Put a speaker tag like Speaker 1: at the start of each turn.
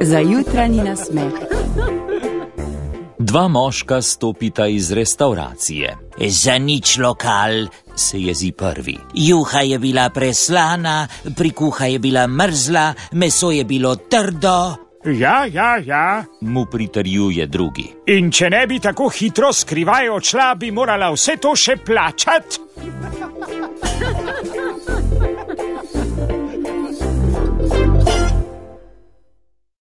Speaker 1: Za jutranji nasmeh.
Speaker 2: Dva moška stopita iz restauracije.
Speaker 3: Za nič lokal,
Speaker 2: se jezi prvi.
Speaker 3: Juha je bila preslana, prikuha je bila mrzla, meso je bilo trdo.
Speaker 4: Ja,
Speaker 2: mu pritrjuje drugi.
Speaker 4: In če ne bi tako hitro skrivaj odšla, bi morala vse to še plačati.